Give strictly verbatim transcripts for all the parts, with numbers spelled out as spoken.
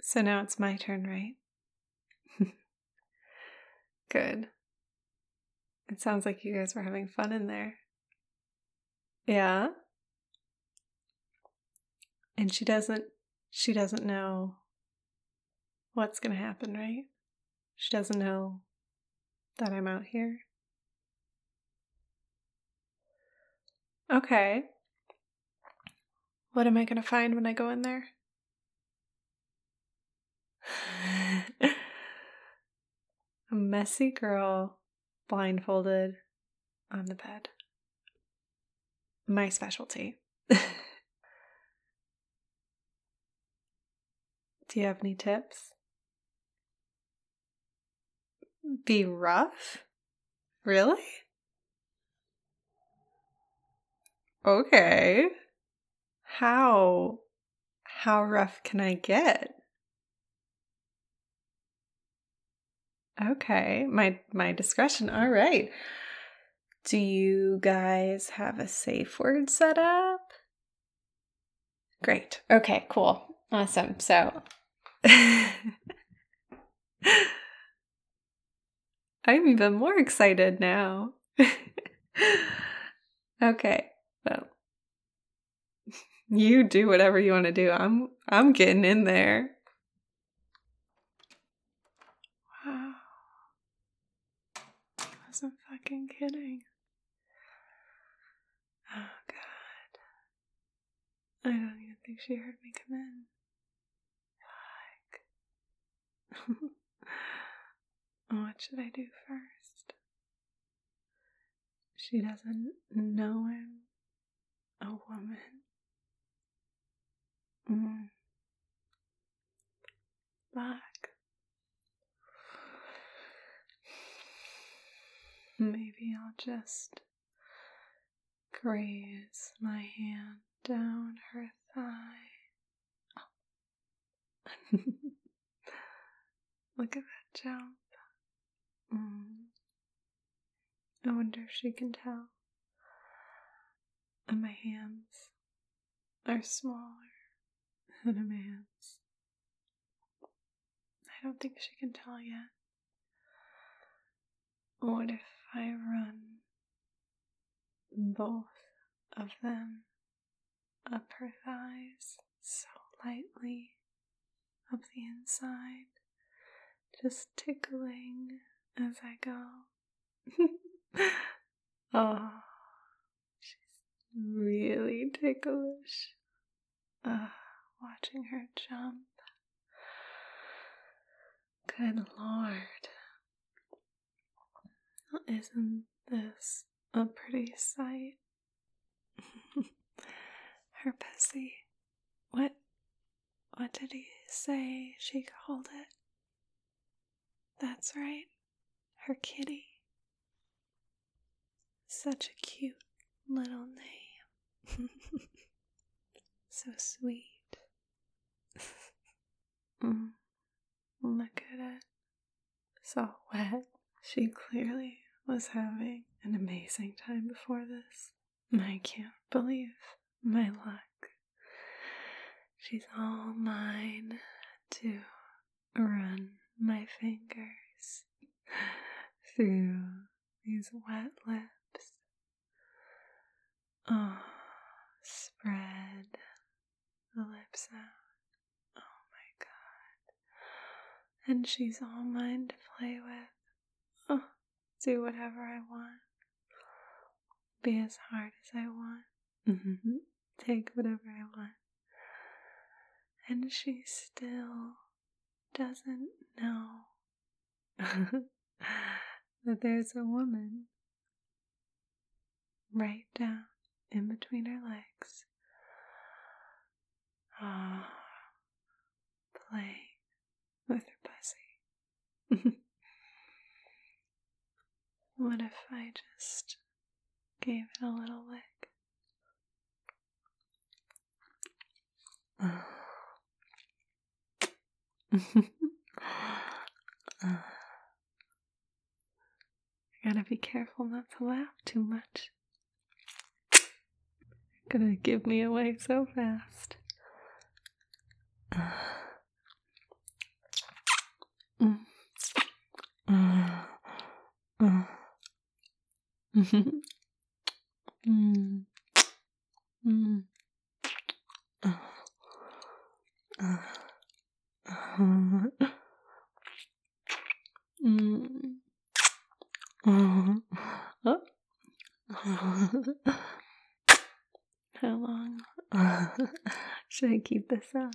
So now it's my turn, right? Good. It sounds like you guys were having fun in there. Yeah? And she doesn't, she doesn't know what's going to happen, right? She doesn't know that I'm out here. Okay. What am I going to find when I go in there? A messy girl, blindfolded, on the bed. My specialty. Do you have any tips? Be rough? Really? Okay. How? How rough can I get? Okay, my my discretion. All right. Do you guys have a safe word set up? Great. Okay, cool. Awesome. So I'm even more excited now. Okay. Well, you do whatever you want to do. I'm I'm getting in there. Wow. I wasn't fucking kidding. Oh god. I don't even think she heard me come in. Fuck. What should I do first? She doesn't know I'm a woman. Mm. Fuck. Maybe I'll just graze my hand down her thigh. Oh. Look at that jump. Mm. I wonder if she can tell. And my hands are smaller than a man's. I don't think she can tell yet. What if I run both of them up her thighs so lightly up the inside, just tickling as I go? Oh, she's really ticklish. Uh, watching her jump. Good Lord. Isn't this a pretty sight? Her pussy. What, what did he say she called it? That's right. Her kitty. Such a cute little name. So sweet. Mm. Look at it. So wet. She clearly was having an amazing time before this. I can't believe my luck. She's all mine to run my fingers through these wet lips. Oh, spread the lips out. Oh my god. And she's all mine to play with. Oh, do whatever I want. Be as hard as I want. Mm-hmm. Take whatever I want. And she still doesn't know that there's a woman right down in between her legs. Ah, oh, playing with her pussy. What if I just gave it a little lick? I gotta be careful not to laugh too much. Gonna give me away so fast. Mm. Mm. Uh, uh, uh, mm. Uh, oh. How long should I keep this up?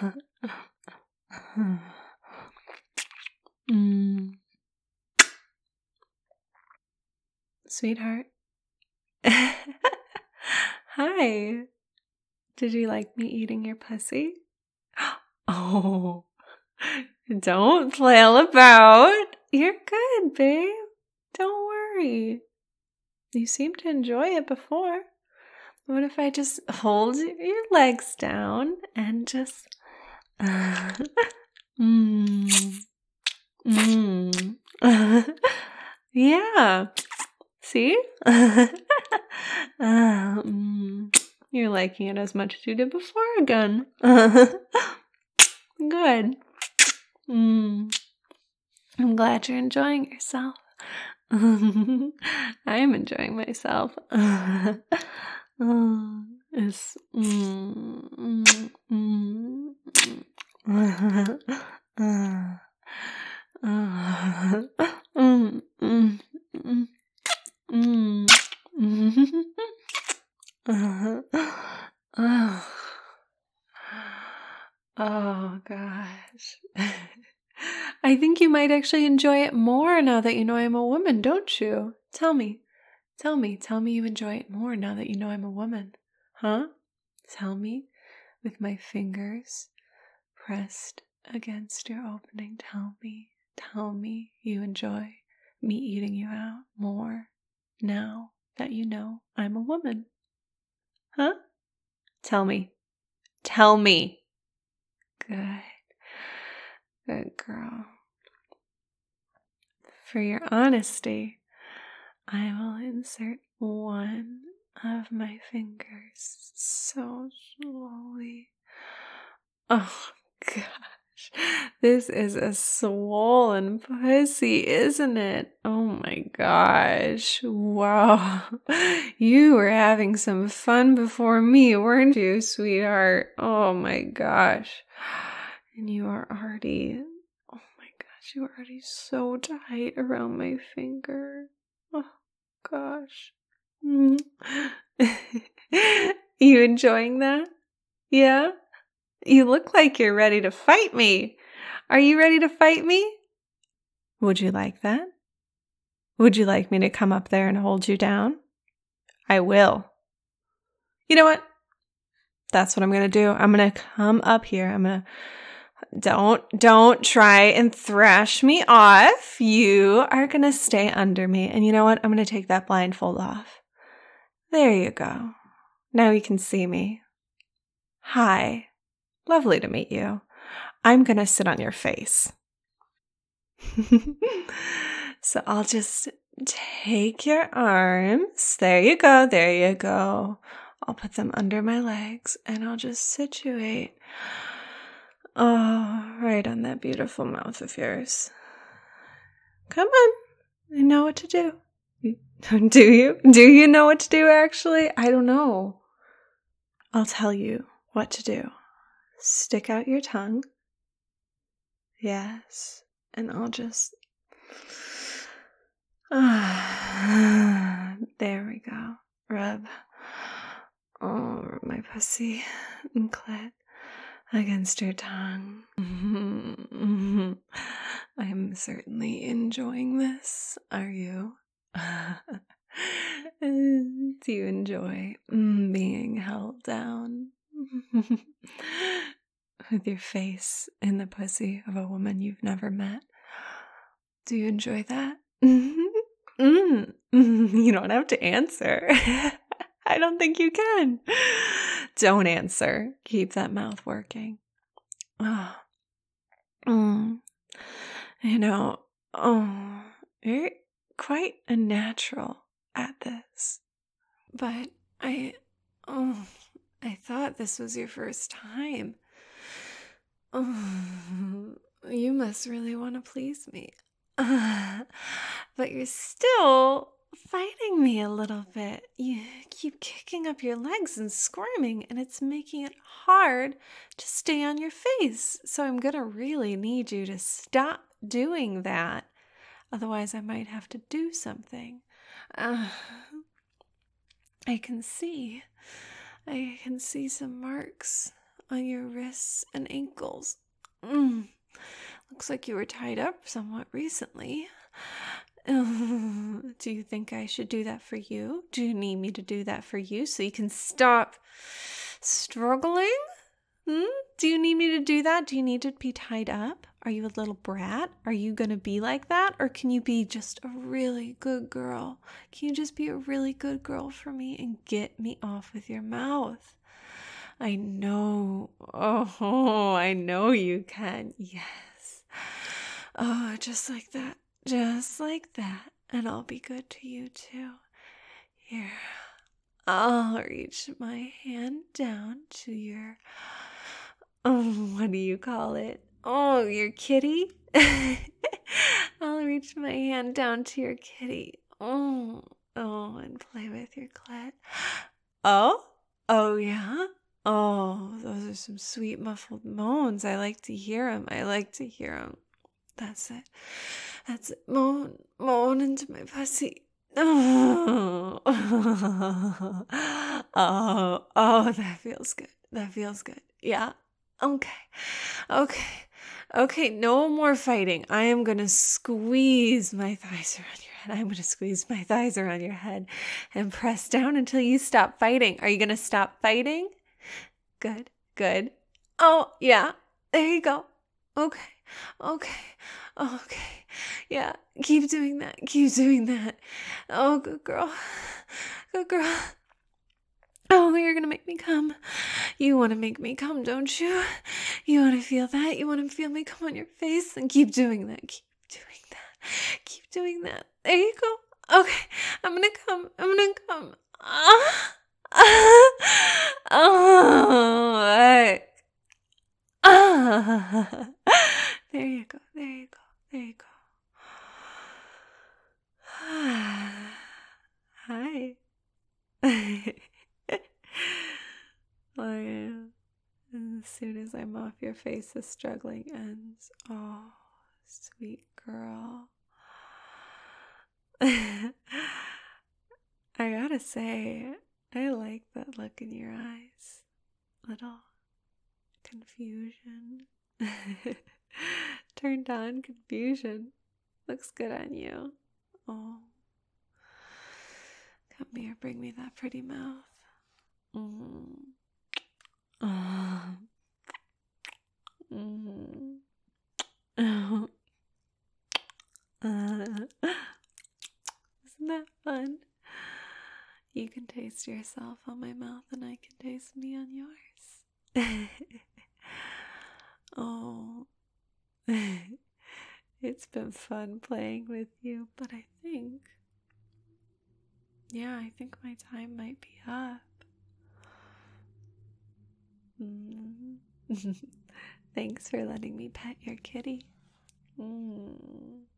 mm. Sweetheart. Hi. Did you like me eating your pussy? Oh, don't flail about. You're good, babe. Don't worry. You seemed to enjoy it before. What if I just hold your legs down and just... Uh, mm, mm. Yeah. See? uh, mm. You're liking it as much as you did before again. Good. Mm. I'm glad you're enjoying yourself. I am enjoying myself. uh, it's mm, mm, mm, mm. uh, uh, mm, mm, mm, mm, mm. uh, uh. Oh gosh. I think you might actually enjoy it more now that you know I'm a woman, don't you? Tell me. Tell me. Tell me you enjoy it more now that you know I'm a woman. Huh? Tell me with my fingers pressed against your opening. Tell me. Tell me you enjoy me eating you out more now that you know I'm a woman. Huh? Tell me. Tell me. Good. Good girl. For your honesty, I will insert one of my fingers so slowly. Oh gosh, this is a swollen pussy, isn't it? Oh my gosh, wow. You were having some fun before me, weren't you, sweetheart? Oh my gosh. And you are already, oh my gosh, you are already so tight around my finger. Oh gosh. Mm. You enjoying that? Yeah? You look like you're ready to fight me. Are you ready to fight me? Would you like that? Would you like me to come up there and hold you down? I will. You know what? That's what I'm going to do. I'm going to come up here. I'm going to Don't, don't try and thrash me off. You are going to stay under me. And you know what? I'm going to take that blindfold off. There you go. Now you can see me. Hi. Lovely to meet you. I'm going to sit on your face. So I'll just take your arms. There you go. There you go. I'll put them under my legs and I'll just situate. Oh, right on that beautiful mouth of yours. Come on. I know what to do. Do you? Do you know what to do, actually? I don't know. I'll tell you what to do. Stick out your tongue. Yes. And I'll just... Ah, there we go. Rub. Oh, rub my pussy and clit against your tongue. I'm certainly enjoying this. Are you? Do you enjoy being held down with your face in the pussy of a woman you've never met? Do you enjoy that? Mm. You don't have to answer. I don't think you can. Don't answer. Keep that mouth working. Oh. Mm. You know, oh, you're quite a natural at this. But I, oh, I thought this was your first time. Oh, you must really want to please me. Uh, but you're still fighting me a little bit. You keep kicking up your legs and squirming, and it's making it hard to stay on your face. So I'm going to really need you to stop doing that. Otherwise, I might have to do something. Uh, I can see. I can see some marks on your wrists and ankles. Mm. Looks like you were tied up somewhat recently. Uh, do you think I should do that for you? Do you need me to do that for you so you can stop struggling? Hmm? Do you need me to do that? Do you need to be tied up? Are you a little brat? Are you going to be like that? Or can you be just a really good girl? Can you just be a really good girl for me and get me off with your mouth? I know. Oh, I know you can. Yes. Oh, just like that. Just like that. And I'll be good to you too. Here. I'll reach my hand down to your, oh, what do you call it? Oh, your kitty? I'll reach my hand down to your kitty. Oh, oh, and play with your clit. Oh, oh yeah? Oh, those are some sweet muffled moans. I like to hear them. I like to hear them. That's it. That's it. Moan, moan into my pussy. Oh, oh, oh, that feels good. That feels good. Yeah. Okay. Okay. Okay. No more fighting. I am going to squeeze my thighs around your head. I'm going to squeeze my thighs around your head and press down until you stop fighting. Are you going to stop fighting? Good. Good. Oh, yeah. There you go. Okay. Okay. Okay. Yeah. Keep doing that. Keep doing that. Oh, good girl. Good girl. Oh, you're going to make me come. You want to make me come, don't you? You want to feel that? You want to feel me come on your face? And keep doing that. Keep doing that. Keep doing that. There you go. Okay. I'm going to come. I'm going to come. Ah. Ah. Oh, I, ah. There you go. There you go. There you go. Hi. Oh, yeah. And as soon as I'm off your face, the struggling ends. Oh, sweet girl. I gotta say, I like that look in your eyes. Little confusion. Turned on confusion. Looks good on you. Oh. Come here, bring me that pretty mouth. Mm. Oh. Mm. Oh. Uh. Isn't that fun? You can taste yourself on my mouth and I can taste me on yours. Oh. It's been fun playing with you, but I think, yeah, I think my time might be up. Mm. Thanks for letting me pet your kitty. Mm.